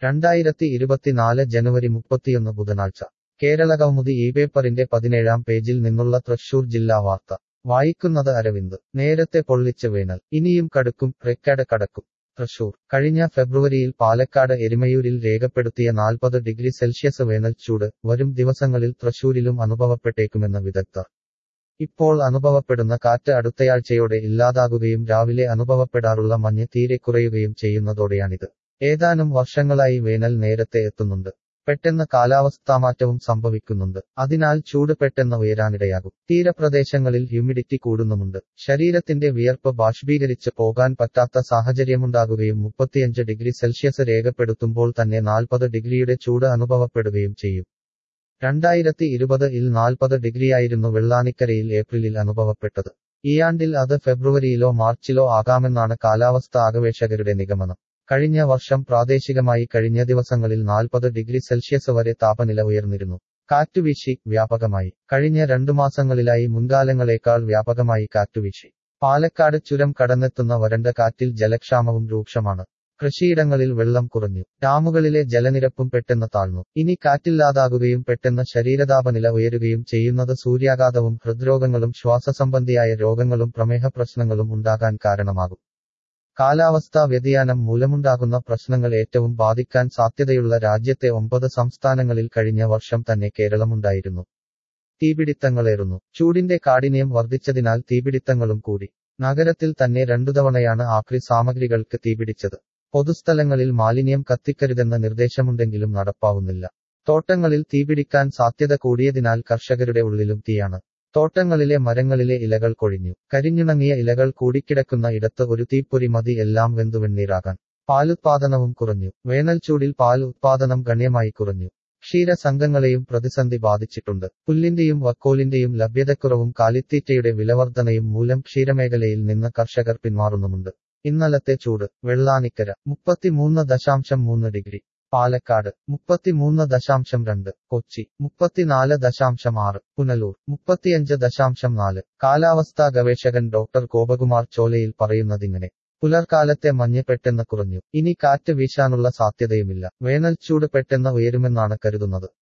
2024 ജനുവരി 31 ബുധനാഴ്ച കേരളകൗമുദി ഈ പേപ്പറിന്റെ 17-ാം പേജിൽ നിന്നുള്ള തൃശൂർ ജില്ലാ വാർത്ത വായിക്കുന്നത് അരവിന്ദ്. നേരത്തെ പൊള്ളിച്ച വേനൽ ഇനിയും കടുക്കും, റെക്കോർഡ് കടക്കും. തൃശൂർ കഴിഞ്ഞ ഫെബ്രുവരിയിൽ പാലക്കാട് എരുമയൂരിൽ രേഖപ്പെടുത്തിയ 40 ഡിഗ്രി സെൽഷ്യസ് വേനൽ ചൂട് വരും ദിവസങ്ങളിൽ തൃശൂരിലും അനുഭവപ്പെട്ടേക്കുമെന്ന് വിദഗ്ധർ. ഇപ്പോൾ അനുഭവപ്പെടുന്ന കാറ്റ് അടുത്തയാഴ്ചയോടെ ഇല്ലാതാകുകയും രാവിലെ അനുഭവപ്പെടാറുള്ള മഞ്ഞ് തീരെ കുറയുകയും ചെയ്യുന്നതോടെയാണിത്. ഏതാനും വർഷങ്ങളായി വേനൽ നേരത്തെ എത്തുന്നുണ്ട്. പെട്ടെന്ന് കാലാവസ്ഥാമാറ്റവും സംഭവിക്കുന്നുണ്ട്. അതിനാൽ ചൂട് പെട്ടെന്ന് ഉയരാനിടയാകും. തീരപ്രദേശങ്ങളിൽ ഹ്യൂമിഡിറ്റി കൂടുന്നുമുണ്ട്. ശരീരത്തിന്റെ വിയർപ്പ് ബാഷ്പീകരിച്ച് പോകാൻ പറ്റാത്ത സാഹചര്യമുണ്ടാകുകയും 35 ഡിഗ്രി സെൽഷ്യസ് രേഖപ്പെടുത്തുമ്പോൾ തന്നെ 40 ഡിഗ്രിയുടെ ചൂട് അനുഭവപ്പെടുകയും ചെയ്യും. 2020-ൽ 40 ഡിഗ്രിയായിരുന്നു വെള്ളാനിക്കരയിൽ ഏപ്രിലിൽ അനുഭവപ്പെട്ടത്. ഈയാണ്ടിൽ അത് ഫെബ്രുവരിയിലോ മാർച്ചിലോ ആകാമെന്നാണ് കാലാവസ്ഥാ ഗവേഷകരുടെ നിഗമനം. കഴിഞ്ഞ വർഷം പ്രാദേശികമായി കഴിഞ്ഞ ദിവസങ്ങളിൽ 40 ഡിഗ്രി സെൽഷ്യസ് വരെ താപനില ഉയർന്നിരുന്നു. കാറ്റുവീശി വ്യാപകമായി. കഴിഞ്ഞ 2 മാസങ്ങളിലായി മുൻകാലങ്ങളേക്കാൾ വ്യാപകമായി കാറ്റുവീശി. പാലക്കാട് ചുരം കടന്നെത്തുന്ന വരണ്ട കാറ്റിൽ ജലക്ഷാമവും രൂക്ഷമാണ്. കൃഷിയിടങ്ങളിൽ വെള്ളം കുറഞ്ഞു. ഡാമുകളിലെ ജലനിരപ്പും പെട്ടെന്ന് താഴ്ന്നു. ഇനി കാറ്റില്ലാതാകുകയും പെട്ടെന്ന് ശരീരതാപനില ഉയരുകയും ചെയ്യുന്നത് സൂര്യാഘാതവും ഹൃദ്രോഗങ്ങളും ശ്വാസസംബന്ധിയായ രോഗങ്ങളും പ്രമേഹ പ്രശ്നങ്ങളും ഉണ്ടാകാൻ കാരണമാകും. കാലാവസ്ഥാ വ്യതിയാനം മൂലമുണ്ടാകുന്ന പ്രശ്നങ്ങൾ ഏറ്റവും ബാധിക്കാൻ സാധ്യതയുള്ള രാജ്യത്തെ 9 സംസ്ഥാനങ്ങളിൽ കഴിഞ്ഞ വർഷം തന്നെ കേരളമുണ്ടായിരുന്നു. തീപിടിത്തങ്ങളേറുന്നു. ചൂടിന്റെ കാഠിന്യം വർദ്ധിച്ചതിനാൽ തീപിടിത്തങ്ങളും കൂടി. നഗരത്തിൽ തന്നെ 2 തവണയാണ് ആക്രി സാമഗ്രികൾക്ക് തീപിടിച്ചത്. പൊതുസ്ഥലങ്ങളിൽ മാലിന്യം കത്തിക്കരുതെന്ന നിർദ്ദേശമുണ്ടെങ്കിലും നടപ്പാവുന്നില്ല. തോട്ടങ്ങളിൽ തീപിടിക്കാൻ സാധ്യത കൂടിയതിനാൽ കർഷകരുടെ ഉള്ളിലും തീയാണ്. തോട്ടങ്ങളിലെ മരങ്ങളിലെ ഇലകൾ കൊഴിഞ്ഞു. കരിഞ്ഞുണങ്ങിയ ഇലകൾ കൂടിക്കിടക്കുന്ന ഇടത്ത് ഒരു തീപ്പൊരി മതി എല്ലാം വെന്തു വെണ്ണീറാകാൻ. പാലുത്പാദനവും കുറഞ്ഞു. വേനൽച്ചൂടിൽ പാൽ ഉത്പാദനം ഗണ്യമായി കുറഞ്ഞു. ക്ഷീരസംഘങ്ങളെയും പ്രതിസന്ധി ബാധിച്ചിട്ടുണ്ട്. പുല്ലിന്റെയും വക്കോലിന്റെയും ലഭ്യതക്കുറവും കാലിത്തീറ്റയുടെ വിലവർധനയും മൂലം ക്ഷീരമേഖലയിൽ നിന്ന് കർഷകർ പിന്മാറുന്നുമുണ്ട്. ഇന്നലത്തെ ചൂട്. വെള്ളാനിക്കര 33.3 ഡിഗ്രി. പാലക്കാട് 33.2. കൊച്ചി 34.6. പുനലൂർ 35.4. കാലാവസ്ഥാ ഗവേഷകൻ ഡോക്ടർ ഗോപകുമാർ ചോലയിൽ പറയുന്നതിങ്ങനെ. പുലർക്കാലത്തെ മഞ്ഞ് പെട്ടെന്ന് കുറഞ്ഞു. ഇനി കാറ്റ് വീശാനുള്ള സാധ്യതയുമില്ല. വേനൽച്ചൂട് പെട്ടെന്ന് ഉയരുമെന്നാണ് കരുതുന്നത്.